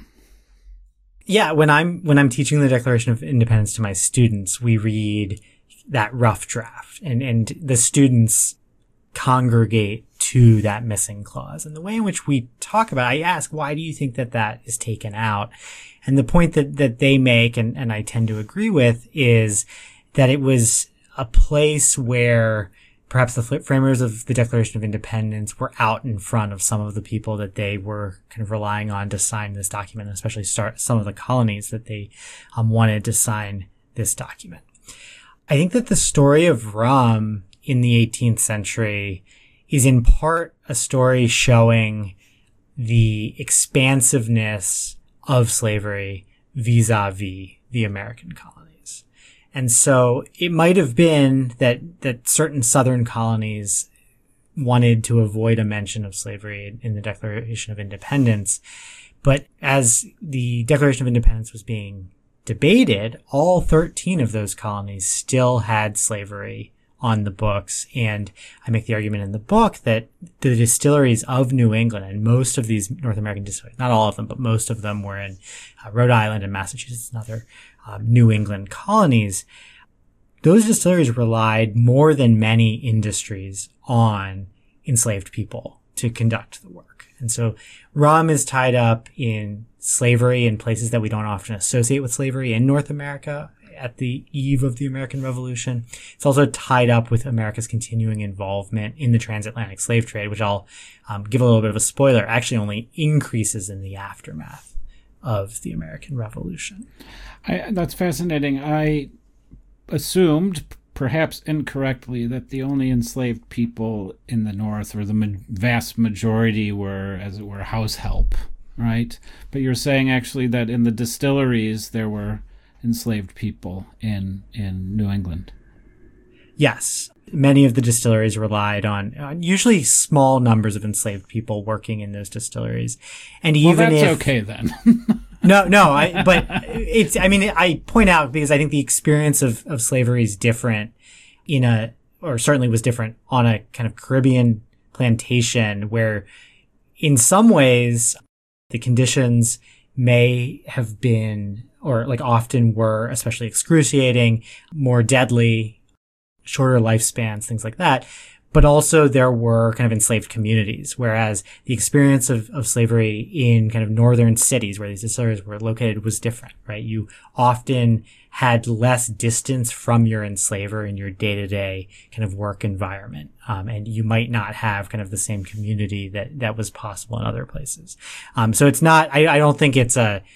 Yeah, when I'm when I'm teaching the Declaration of Independence to my students, we read that rough draft, and and the students congregate to that missing clause. And the way in which we talk about it, I ask, why do you think that that is taken out? And the point that, that they make, and, and I tend to agree with, is that it was a place where perhaps the framers of the Declaration of Independence were out in front of some of the people that they were kind of relying on to sign this document, especially start some of the colonies that they um, wanted to sign this document. I think that the story of rum in the eighteenth century is in part a story showing the expansiveness of slavery vis-a-vis the American colonies. And so it might have been that, that certain southern colonies wanted to avoid a mention of slavery in the Declaration of Independence. But as the Declaration of Independence was being debated, all thirteen of those colonies still had slavery on the books. And I make the argument in the book that the distilleries of New England, and most of these North American distilleries, not all of them, but most of them were in uh, Rhode Island and Massachusetts and other um, New England colonies. Those distilleries relied more than many industries on enslaved people to conduct the work. And so rum is tied up in slavery in places that we don't often associate with slavery in North America at the eve of the American Revolution. It's also tied up with America's continuing involvement in the transatlantic slave trade, which I'll um, give a little bit of a spoiler, actually only increases in the aftermath of the American Revolution. I, that's fascinating. I assumed, perhaps incorrectly, that the only enslaved people in the North, or the ma- vast majority, were, as it were, house help, right? But you're saying actually that in the distilleries there were enslaved people in in New England. Yes. Many of the distilleries relied on, on usually small numbers of enslaved people working in those distilleries. And even well, that's if, okay then. no, no, I, but it's, I mean, I point out because I think the experience of, of slavery is different in a, or certainly was different on a kind of Caribbean plantation where in some ways the conditions may have been, or like often were, especially excruciating, more deadly, shorter lifespans, things like that. But also there were kind of enslaved communities, whereas the experience of, of slavery in kind of northern cities where these distilleries were located was different, right? You often had less distance from your enslaver in your day-to-day kind of work environment. Um, and you might not have kind of the same community that, that was possible in other places. Um, so it's not, I, I don't think it's a,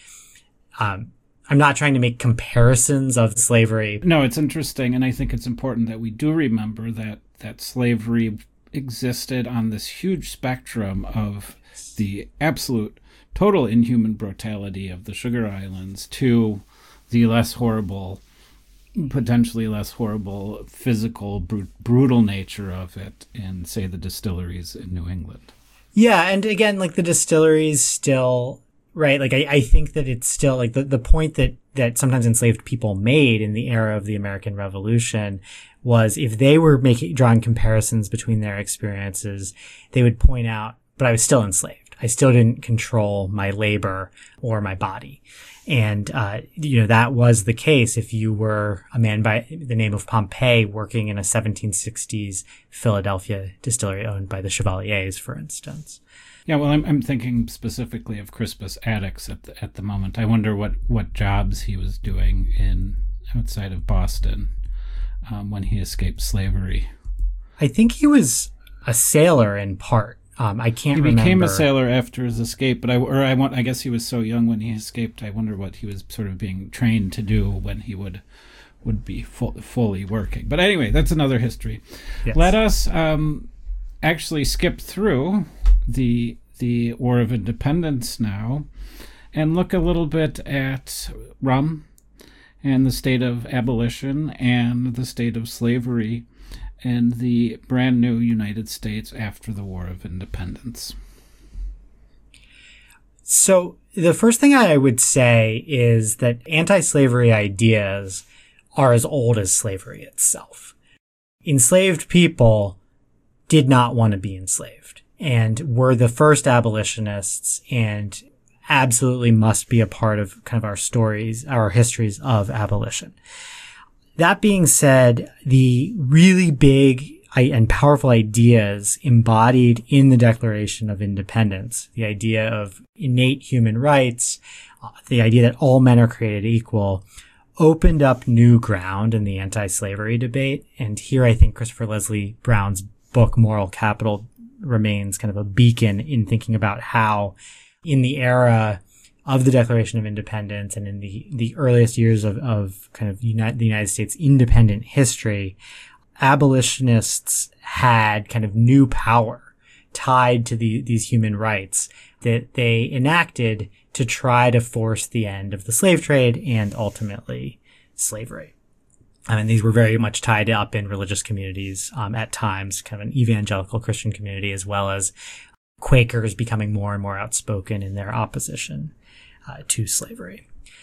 um, I'm not trying to make comparisons of slavery. No, it's interesting, and I think it's important that we do remember that, that slavery existed on this huge spectrum of the absolute total inhuman brutality of the Sugar Islands to the less horrible, potentially less horrible physical, br- brutal nature of it in, say, the distilleries in New England. Yeah, and again, like the distilleries still... Right. Like, I, I think that it's still like the, the point that, that sometimes enslaved people made in the era of the American Revolution was if they were making, drawing comparisons between their experiences, they would point out, but I was still enslaved. I still didn't control my labor or my body. And, uh, you know, that was the case if you were a man by the name of Pompey working in a seventeen sixties Philadelphia distillery owned by the Chevaliers, for instance. Yeah, well, I'm I'm thinking specifically of Crispus Attucks at the at the moment. I wonder what, what jobs he was doing in outside of Boston um, when he escaped slavery. I think he was a sailor in part. Um, I can't remember. He became a sailor after his escape, but I or I want I guess he was so young when he escaped. I wonder what he was sort of being trained to do when he would would be full, fully working. But anyway, that's another history. Yes. Let us um, actually skip through the the War of Independence now and look a little bit at rum and the state of abolition and the state of slavery in the brand new United States after the War of Independence. So the first thing I would say is that anti-slavery ideas are as old as slavery itself. Enslaved people did not want to be enslaved and were the first abolitionists and absolutely must be a part of kind of our stories, our histories of abolition. That being said, the really big and powerful ideas embodied in the Declaration of Independence, the idea of innate human rights, uh, the idea that all men are created equal, opened up new ground in the anti-slavery debate. And here I think Christopher Leslie Brown's book, Moral Capital, remains kind of a beacon in thinking about how in the era of the Declaration of Independence and in the, the earliest years of, of kind of United, the United States independent history, abolitionists had kind of new power tied to the, these human rights that they enacted to try to force the end of the slave trade and ultimately slavery. I mean, these were very much tied up in religious communities, um, at times, kind of an evangelical Christian community, as well as Quakers becoming more and more outspoken in their opposition uh, to slavery.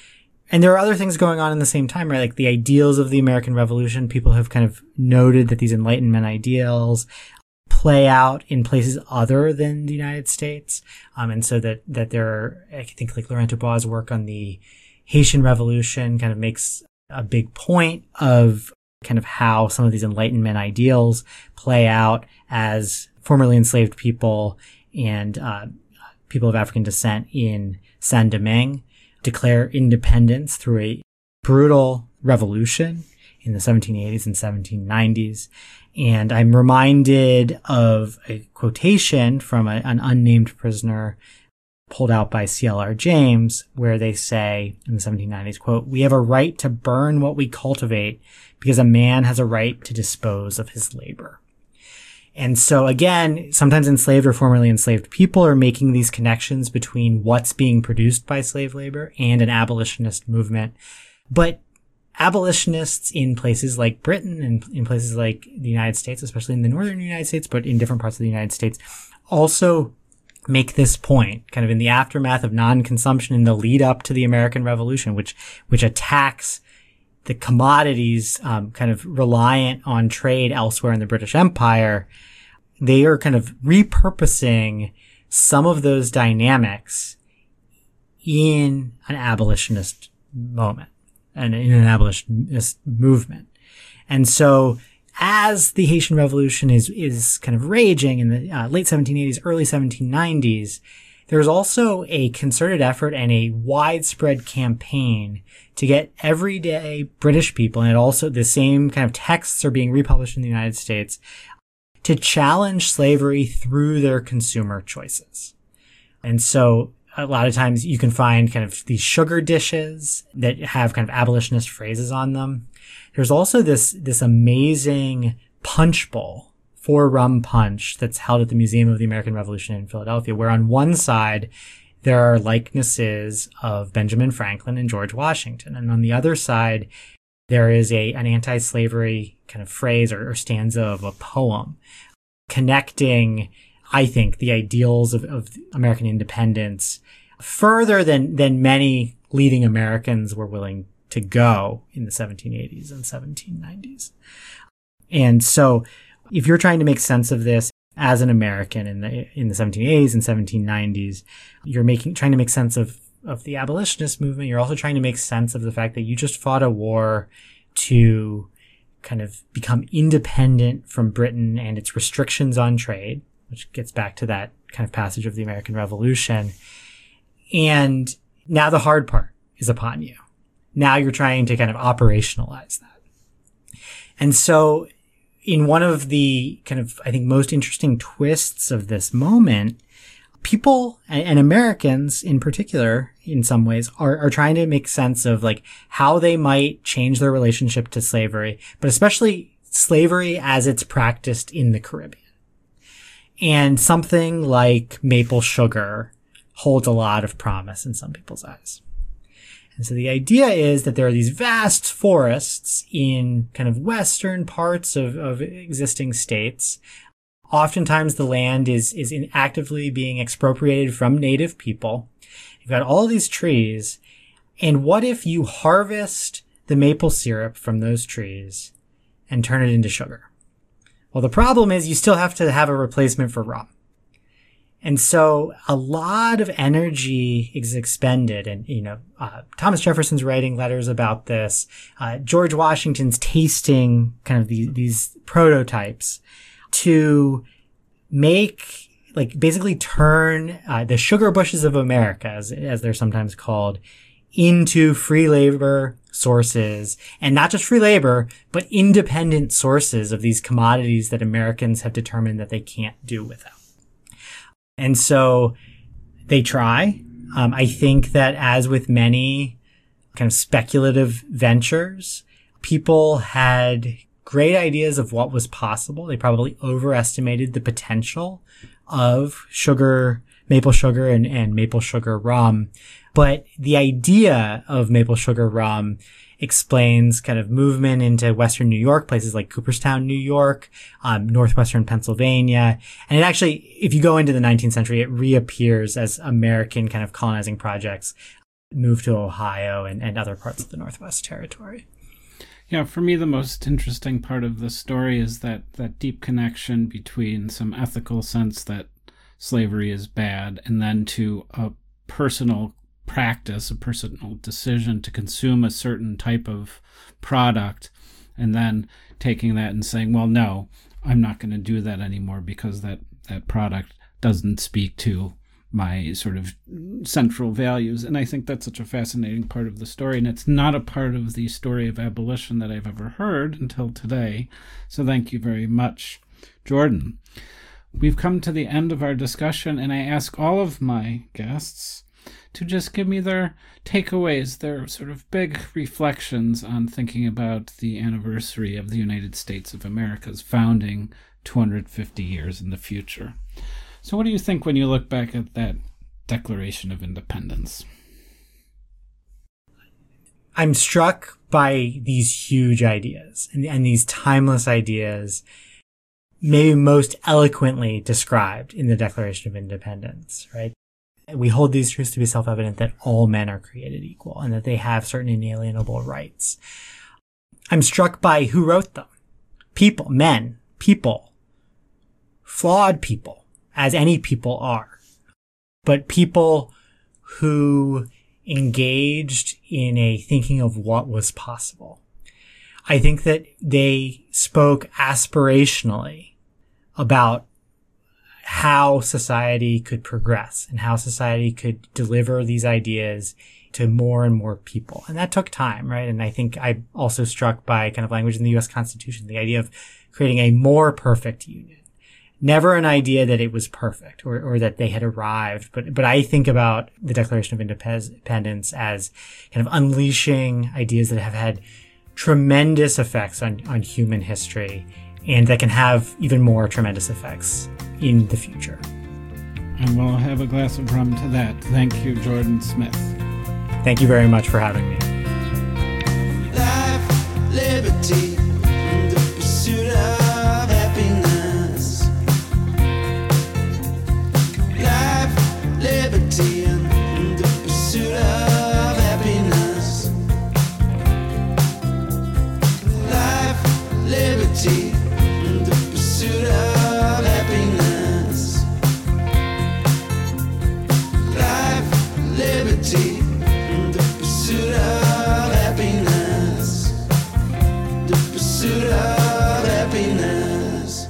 And there are other things going on in the same time, right? Like the ideals of the American Revolution. People have kind of noted that these Enlightenment ideals play out in places other than the United States. Um, and so that, that there are, I think like Laurent Dubois' work on the Haitian Revolution kind of makes a big point of kind of how some of these Enlightenment ideals play out as formerly enslaved people and, uh, people of African descent in Saint-Domingue declare independence through a brutal revolution in the seventeen eighties and seventeen nineties. And I'm reminded of a quotation from a, an unnamed prisoner pulled out by C L R James, where they say in the seventeen nineties, quote, "We have a right to burn what we cultivate because a man has a right to dispose of his labor." And so again, sometimes enslaved or formerly enslaved people are making these connections between what's being produced by slave labor and an abolitionist movement. But abolitionists in places like Britain and in places like the United States, especially in the northern United States, but in different parts of the United States, also make this point kind of in the aftermath of non-consumption in the lead up to the American Revolution, which, which attacks the commodities, um, kind of reliant on trade elsewhere in the British Empire. They are kind of repurposing some of those dynamics in an abolitionist moment and in an abolitionist movement. And so as the Haitian Revolution is, is kind of raging in the uh, late seventeen eighties, early seventeen nineties, there's also a concerted effort and a widespread campaign to get everyday British people, and also the same kind of texts are being republished in the United States, to challenge slavery through their consumer choices. And so a lot of times you can find kind of these sugar dishes that have kind of abolitionist phrases on them. There's also this, this amazing punch bowl for rum punch that's held at the Museum of the American Revolution in Philadelphia, where on one side there are likenesses of Benjamin Franklin and George Washington. And on the other side, there is a, an anti-slavery kind of phrase or, or stanza of a poem connecting, I think, the ideals of, of American independence further than, than many leading Americans were willing to go in the seventeen eighties and seventeen nineties. And so if you're trying to make sense of this as an American in the, in the seventeen eighties and seventeen nineties, you're making, trying to make sense of, of the abolitionist movement. You're also trying to make sense of the fact that you just fought a war to kind of become independent from Britain and its restrictions on trade, which gets back to that kind of passage of the American Revolution. And now the hard part is upon you. Now you're trying to kind of operationalize that. And so in one of the kind of, I think, most interesting twists of this moment, people and Americans in particular, in some ways, are, are trying to make sense of like how they might change their relationship to slavery, but especially slavery as it's practiced in the Caribbean. And something like maple sugar holds a lot of promise in some people's eyes. And so the idea is that there are these vast forests in kind of western parts of, of existing states. Oftentimes the land is, is in actively being expropriated from native people. You've got all these trees. And what if you harvest the maple syrup from those trees and turn it into sugar? Well, the problem is you still have to have a replacement for rum. And so a lot of energy is expended. And, you know, uh, Thomas Jefferson's writing letters about this. Uh, George Washington's tasting kind of these, these prototypes to make, like, basically turn uh, the sugar bushes of America, as, as they're sometimes called, into free labor sources, and not just free labor, but independent sources of these commodities that Americans have determined that they can't do without. And so they try. Um, I think that as with many kind of speculative ventures, people had great ideas of what was possible. They probably overestimated the potential of sugar, maple sugar and, and maple sugar rum. But the idea of maple sugar rum explains kind of movement into Western New York, places like Cooperstown, New York, um, Northwestern Pennsylvania. And it actually, if you go into the nineteenth century, it reappears as American kind of colonizing projects moved to Ohio and, and other parts of the Northwest Territory. Yeah, for me, the most interesting part of the story is that, that deep connection between some ethical sense that slavery is bad and then to a personal practice, a personal decision to consume a certain type of product, and then taking that and saying, well, no, I'm not going to do that anymore because that, that product doesn't speak to my sort of central values. And I think that's such a fascinating part of the story. And it's not a part of the story of abolition that I've ever heard until today. So thank you very much, Jordan. We've come to the end of our discussion, and I ask all of my guests to just give me their takeaways, their sort of big reflections on thinking about the anniversary of the United States of America's founding two hundred fifty years in the future. So what do you think when you look back at that Declaration of Independence? I'm struck by these huge ideas and, and these timeless ideas, maybe most eloquently described in the Declaration of Independence, right? We hold these truths to be self-evident that all men are created equal and that they have certain inalienable rights. I'm struck by who wrote them. People, men, people, flawed people, as any people are, but people who engaged in a thinking of what was possible. I think that they spoke aspirationally about how society could progress and how society could deliver these ideas to more and more people. And that took time, right? And I think I'm also struck by kind of language in the U S Constitution, the idea of creating a more perfect union. Never an idea that it was perfect or, or that they had arrived. But, but I think about the Declaration of Independence as kind of unleashing ideas that have had tremendous effects on, on human history and that can have even more tremendous effects in the future. And we'll have a glass of rum to that. Thank you, Jordan Smith. Thank you very much for having me. Life, liberty, and the pursuit of happiness. Life, liberty, and the pursuit of happiness. Life, liberty, and the pursuit of happiness. Life, liberty, and the pursuit of happiness. The pursuit of happiness.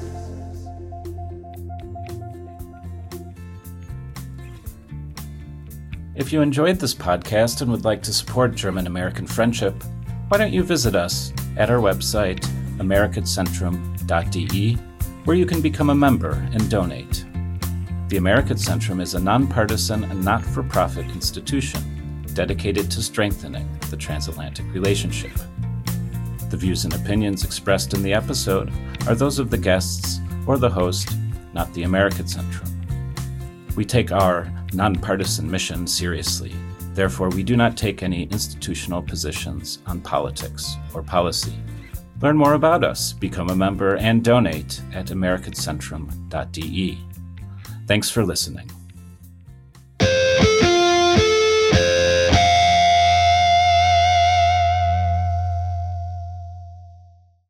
If you enjoyed this podcast and would like to support German-American friendship, why don't you visit us at our website, american centrum dot d e, where you can become a member and donate. The American Centrum is a nonpartisan and not-for-profit institution dedicated to strengthening the transatlantic relationship. The views and opinions expressed in the episode are those of the guests or the host, not the American Centrum. We take our nonpartisan mission seriously. Therefore, we do not take any institutional positions on politics or policy. Learn more about us, become a member, and donate at american centrum dot d e. Thanks for listening.